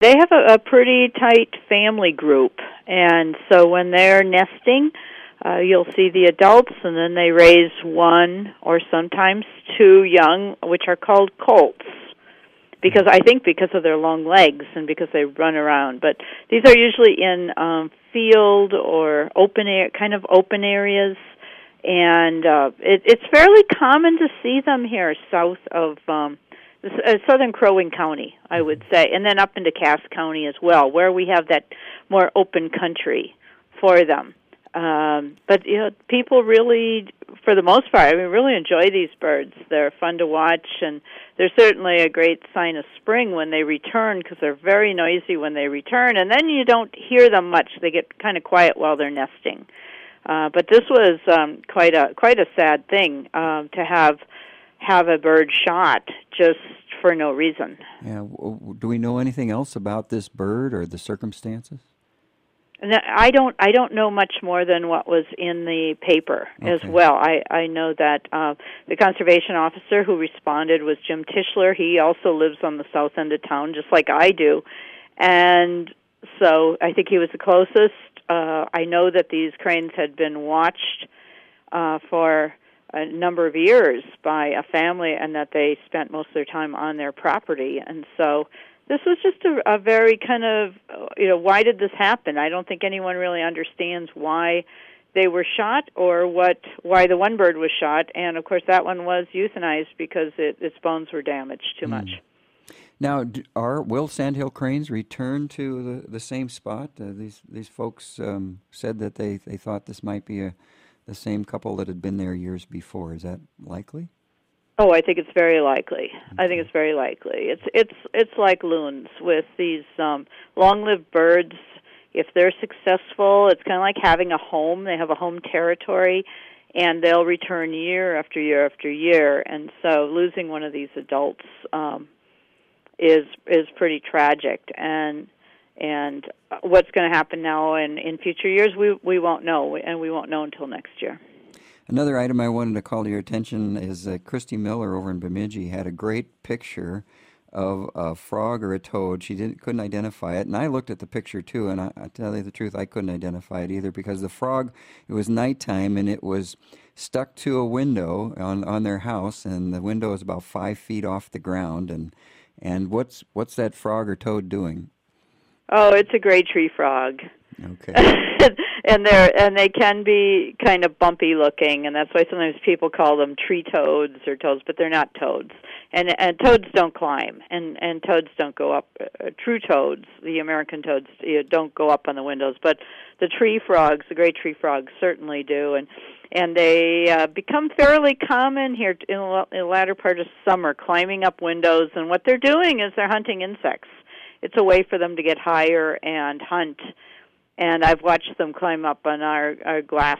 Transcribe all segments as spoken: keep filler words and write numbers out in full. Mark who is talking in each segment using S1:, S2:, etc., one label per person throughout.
S1: They have a, a pretty tight family group, and so when they're nesting, uh, you'll see the adults, and then they raise one or sometimes two young, which are called colts. Because I think because of their long legs and because they run around, but these are usually in um, field or open air, kind of open areas, and uh, it, it's fairly common to see them here south of um, uh, southern Crow Wing County, I would say, and then up into Cass County as well, where we have that more open country for them. Um, but you know, people really, for the most part, I mean, really enjoy these birds. They're fun to watch, and they're certainly a great sign of spring when they return because they're very noisy when they return, and then you don't hear them much. They get kind of quiet while they're nesting. Uh, but this was um, quite a quite a sad thing um, to have have a bird shot just for no reason.
S2: Yeah. Do we know anything else about this bird or the circumstances?
S1: I don't. I don't know much more than what was in the paper
S2: okay.
S1: as well. I, I know that uh, the conservation officer who responded was Jim Tischler. He also lives on the south end of town, just like I do, and so I think he was the closest. Uh, I know that these cranes had been watched uh, for a number of years by a family, and that they spent most of their time on their property, and so. This was just a, a very kind of, you know, why did this happen? I don't think anyone really understands why they were shot or what why the one bird was shot. And, of course, that one was euthanized because it, its bones were damaged too mm. much.
S2: Now, are will sandhill cranes return to the, the same spot? Uh, these these folks um, said that they, they thought this might be a, the same couple that had been there years before. Is that likely?
S1: Oh, I think it's very likely. I think it's very likely. It's it's it's like loons with these um, long-lived birds. If they're successful, it's kind of like having a home. They have a home territory, and they'll return year after year after year. And so, losing one of these adults um, is is pretty tragic. And and what's going to happen now and in future years, we we won't know, and we won't know until next year.
S2: Another item I wanted to call to your attention is that Christy Miller over in Bemidji had a great picture of a frog or a toad. She didn't couldn't identify it, and I looked at the picture too, and I, I tell you the truth, I couldn't identify it either because the frog, it was nighttime, and it was stuck to a window on, on their house, and the window is about five feet off the ground, and and what's what's that frog or toad doing?
S1: Oh, it's a gray tree frog.
S2: Okay.
S1: and they're and they can be kind of bumpy looking, and that's why sometimes people call them tree toads or toads, but they're not toads. And and toads don't climb, and and toads don't go up. Uh, true toads, the American toads, you know, don't go up on the windows, but the tree frogs, the great tree frogs, certainly do, and and they uh, become fairly common here in the, in the latter part of summer, climbing up windows. And what they're doing is they're hunting insects. It's a way for them to get higher and hunt. And I've watched them climb up on our, our glass,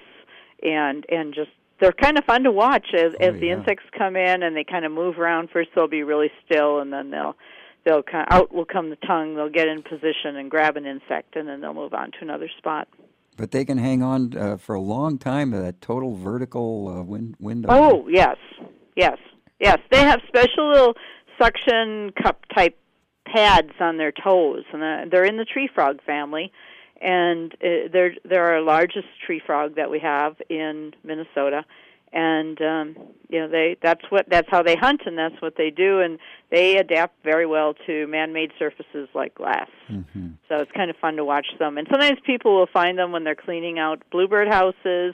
S1: and and just they're kind of fun to watch as
S2: oh,
S1: as the
S2: yeah.
S1: insects come in and they kind of move around. First they'll be really still, and then they'll they'll kind of, out will come the tongue. They'll get in position and grab an insect, and then they'll move on to another spot.
S2: But they can hang on uh, for a long time to that total vertical uh, win- window.
S1: Oh yes, yes, yes. They have special little suction cup type pads on their toes, and uh, they're in the tree frog family. And uh, they're they're our largest tree frog that we have in Minnesota, and um, you know they that's what that's how they hunt, and that's what they do, and they adapt very well to man-made surfaces like glass.
S2: Mm-hmm.
S1: So it's kind of fun to watch them. And sometimes people will find them when they're cleaning out bluebird houses,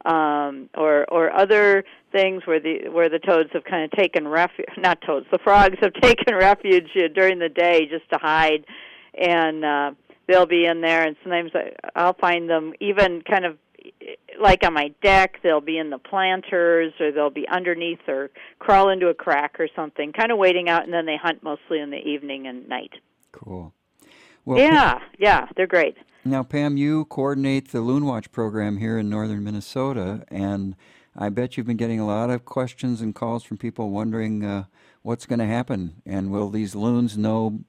S1: um, or or other things where the where the toads have kind of taken refuge. Not toads, the frogs have taken refuge uh, during the day just to hide, and. Uh, They'll be in there, and sometimes I, I'll find them even kind of like on my deck. They'll be in the planters, or they'll be underneath or crawl into a crack or something, kind of waiting out, and then they hunt mostly in the evening and night.
S2: Cool. Well,
S1: yeah, Pam, yeah, they're great.
S2: Now, Pam, you coordinate the Loon Watch program here in northern Minnesota, and I bet you've been getting a lot of questions and calls from people wondering uh, what's going to happen, and will these loons know...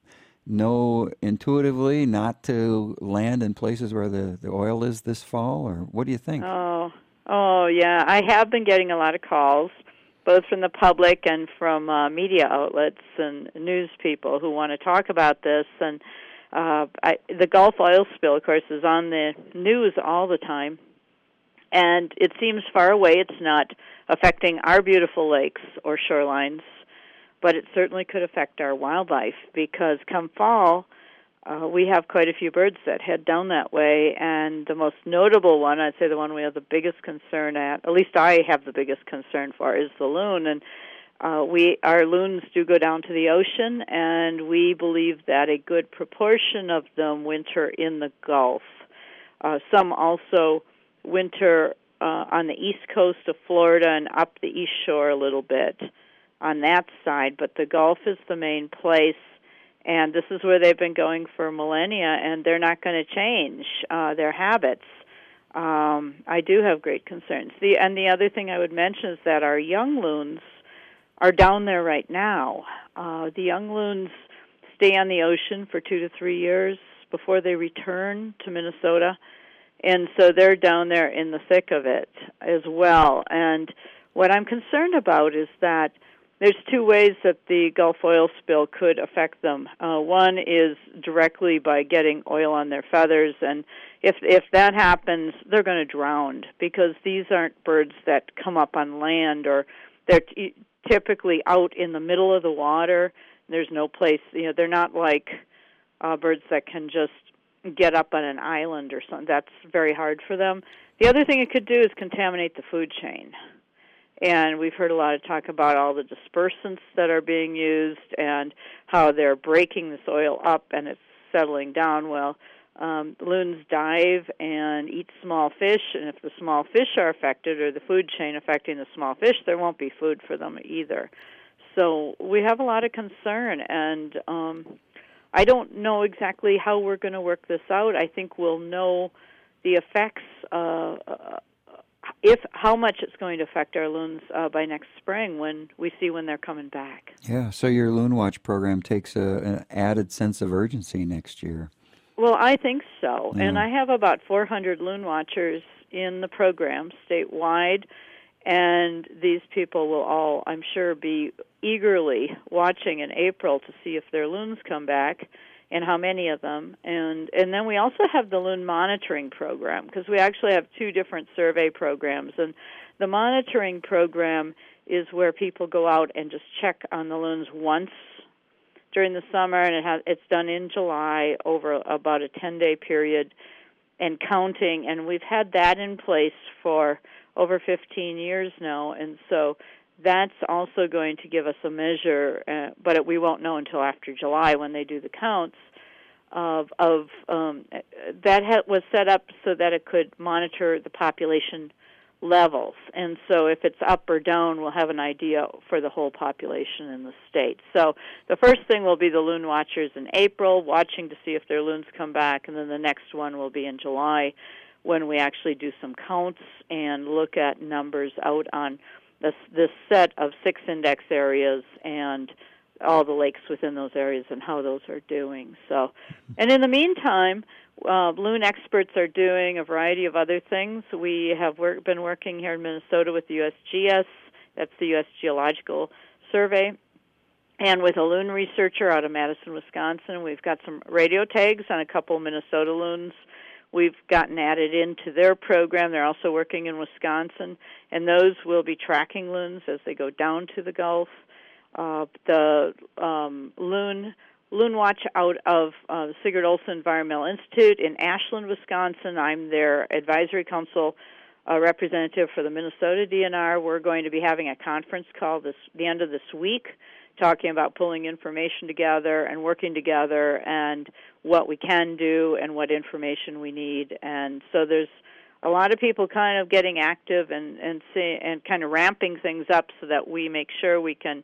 S2: know intuitively not to land in places where the, the oil is this fall, or what do you think?
S1: Oh, oh yeah. I have been getting a lot of calls, both from the public and from uh, media outlets and news people who want to talk about this. And uh, I, the Gulf oil spill, of course, is on the news all the time, and it seems far away. It's not affecting our beautiful lakes or shorelines, but it certainly could affect our wildlife, because come fall, uh, we have quite a few birds that head down that way, and the most notable one, I'd say the one we have the biggest concern at, at least I have the biggest concern for, is the loon. And uh, we our loons do go down to the ocean, and we believe that a good proportion of them winter in the Gulf. Uh, some also winter uh, on the east coast of Florida and up the east shore a little bit on that side, but the Gulf is the main place, and this is where they've been going for millennia, and they're not going to change uh, their habits. Um, I do have great concerns. The, and the other thing I would mention is that our young loons are down there right now. Uh, the young loons stay on the ocean for two to three years before they return to Minnesota, and so they're down there in the thick of it as well. And what I'm concerned about is that there's two ways that the Gulf oil spill could affect them. Uh, one is directly by getting oil on their feathers, and if if that happens, they're going to drown, because these aren't birds that come up on land, or they're t- typically out in the middle of the water. There's no place, you know, they're not like uh, birds that can just get up on an island or something. That's very hard for them. The other thing it could do is contaminate the food chain. And we've heard a lot of talk about all the dispersants that are being used and how they're breaking this oil up and it's settling down. Well, um, loons dive and eat small fish, and if the small fish are affected, or the food chain affecting the small fish, there won't be food for them either. So we have a lot of concern, and um, I don't know exactly how we're going to work this out. I think we'll know the effects uh, uh if how much it's going to affect our loons uh, by next spring, when we see when they're coming back.
S2: Yeah, so your Loon Watch program takes a, an added sense of urgency next year.
S1: Well, I think so.
S2: Yeah.
S1: And I have about four hundred loon watchers in the program statewide, and these people will all, I'm sure, be eagerly watching in April to see if their loons come back and how many of them. And and then we also have the loon monitoring program, because we actually have two different survey programs. And the monitoring program is where people go out and just check on the loons once during the summer, and it has, it's done in July over about a ten-day period and counting. And we've had that in place for over fifteen years now, and so that's also going to give us a measure, uh, but it, we won't know until after July when they do the counts, of, of um, that ha- was set up so that it could monitor the population levels. And so if it's up or down, we'll have an idea for the whole population in the state. So the first thing will be the loon watchers in April, watching to see if their loons come back, and then the next one will be in July, when we actually do some counts and look at numbers out on this, this set of six index areas and all the lakes within those areas and how those are doing. So, and in the meantime, uh, loon experts are doing a variety of other things. We have work, been working here in Minnesota with the U S G S, that's the U S Geological Survey, and with a loon researcher out of Madison, Wisconsin. We've got some radio tags on a couple of Minnesota loons. We've gotten added into their program. They're also working in Wisconsin, and those will be tracking loons as they go down to the Gulf. Uh, the um, loon loon watch out of uh, the Sigurd Olson Environmental Institute in Ashland, Wisconsin. I'm their advisory council uh, representative for the Minnesota D N R. We're going to be having a conference call this the end of this week, talking about pulling information together and working together and what we can do and what information we need. And so there's a lot of people kind of getting active and and, see, and kind of ramping things up so that we make sure we can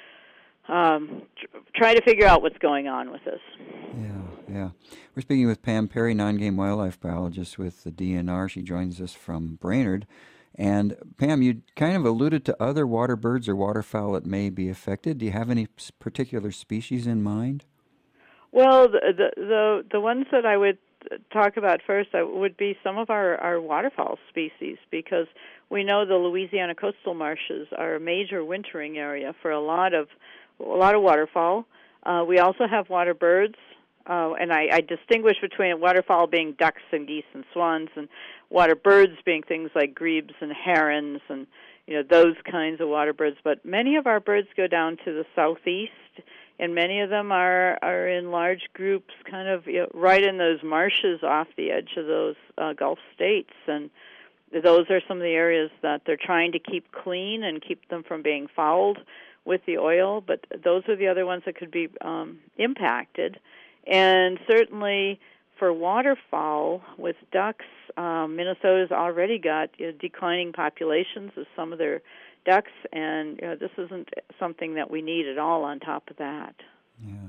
S1: um, tr- try to figure out what's going on with this.
S2: Yeah, yeah. We're speaking with Pam Perry, non-game wildlife biologist with the D N R. She joins us from Brainerd. And Pam, you kind of alluded to other water birds or waterfowl that may be affected. Do you have any particular species in mind?
S1: Well, the the the, the ones that I would talk about first would be some of our, our waterfowl species, because we know the Louisiana coastal marshes are a major wintering area for a lot of a lot of waterfowl. Uh, we also have water birds. uh, and I, I distinguish between waterfowl being ducks and geese and swans, and water birds being things like grebes and herons and you know those kinds of water birds. But many of our birds go down to the southeast, and many of them are are in large groups, kind of you know, right in those marshes off the edge of those uh, Gulf states, and those are some of the areas that they're trying to keep clean and keep them from being fouled with the oil, but those are the other ones that could be um, impacted. And certainly for waterfowl, with ducks, um, Minnesota's already got you know, declining populations of some of their ducks, and you know, this isn't something that we need at all on top of that.
S2: Yeah.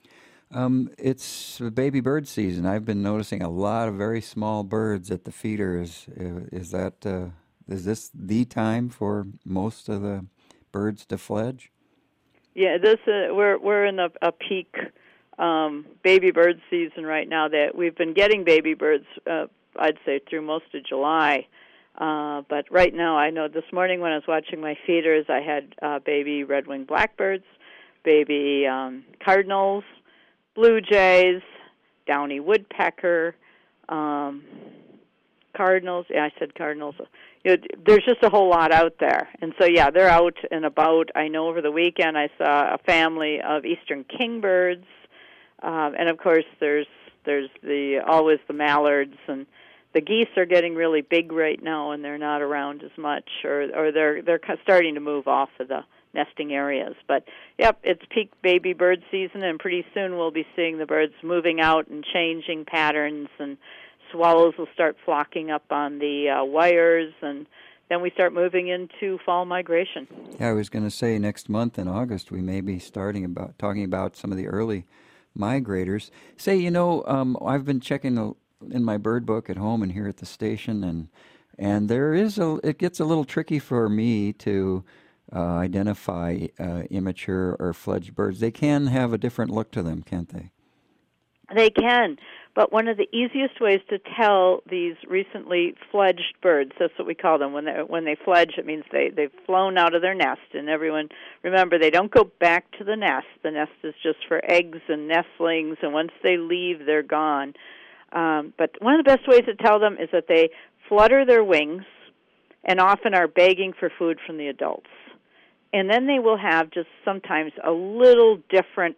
S2: Um, it's baby bird season. I've been noticing a lot of very small birds at the feeders. Is, is that uh, is this the time for most of the birds to fledge?
S1: Yeah, this uh, we're we're in a, a peak um, baby bird season right now. That we've been getting baby birds, uh, I'd say through most of July. Uh, but right now, I know this morning when I was watching my feeders, I had uh, baby red-winged blackbirds, baby um, cardinals, blue jays, downy woodpecker, um, cardinals. Yeah, I said cardinals. You know, there's just a whole lot out there. And so, yeah, they're out and about. I know over the weekend I saw a family of eastern kingbirds. Um, and, of course, there's there's the always the mallards. And the geese are getting really big right now, and they're not around as much. Or, or they're, they're starting to move off of the nesting areas. But, yep, it's peak baby bird season, and pretty soon we'll be seeing the birds moving out and changing patterns, and swallows will start flocking up on the uh, wires, and then we start moving into fall migration.
S2: Yeah, I was going to say next month in August we may be starting about talking about some of the early migrators. Say, you know, um, I've been checking the, in my bird book at home and here at the station, and and there is a it gets a little tricky for me to uh, identify uh, immature or fledged birds. They can have a different look to them, can't they?
S1: They can, but one of the easiest ways to tell these recently fledged birds, that's what we call them, when they when they fledge, it means they, they've flown out of their nest. And everyone, remember, they don't go back to the nest. The nest is just for eggs and nestlings, and once they leave, they're gone. Um, but one of the best ways to tell them is that they flutter their wings and often are begging for food from the adults. And then they will have just sometimes a little different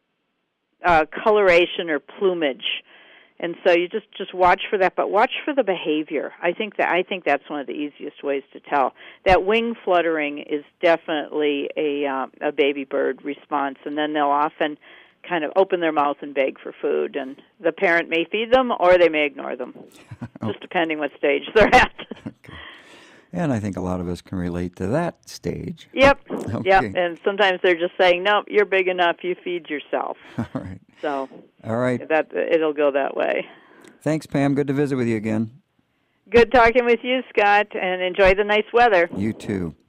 S1: Uh, coloration or plumage, and so you just, just watch for that. But watch for the behavior. I think that I think that's one of the easiest ways to tell. That wing fluttering is definitely a uh, a baby bird response, and then they'll often kind of open their mouth and beg for food, and the parent may feed them or they may ignore them, oh. just depending what stage they're at.
S2: Okay. And I think a lot of us can relate to that stage.
S1: Yep,
S2: okay.
S1: yep. And sometimes they're just saying, "Nope, you're big enough. You feed yourself."
S2: All right.
S1: So,
S2: all right.
S1: That it'll go that way.
S2: Thanks, Pam. Good to visit with you again.
S1: Good talking with you, Scott, and enjoy the nice weather.
S2: You too.